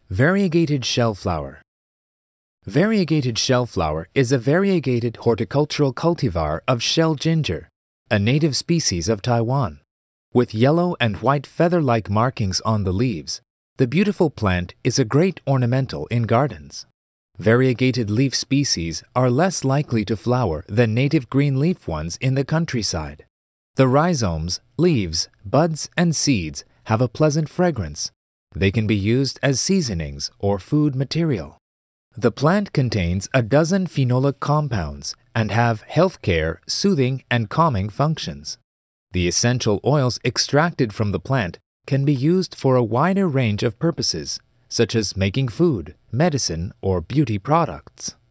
Variegated shellflower. Variegated shellflower is a variegated horticultural cultivar of shell ginger, a native species of Taiwan. With yellow and white feather-like markings on the leaves, the beautiful plant is a great ornamental in gardens. Variegated leaf species are less likely to flower than native green leaf ones in the countryside. The rhizomes, leaves, buds, and seeds have a pleasant fragrance. They can be used as seasonings or food material. The plant contains a dozen phenolic compounds and have healthcare, soothing, and calming functions. The essential oils extracted from the plant can be used for a wider range of purposes, such as making food, medicine, or beauty products.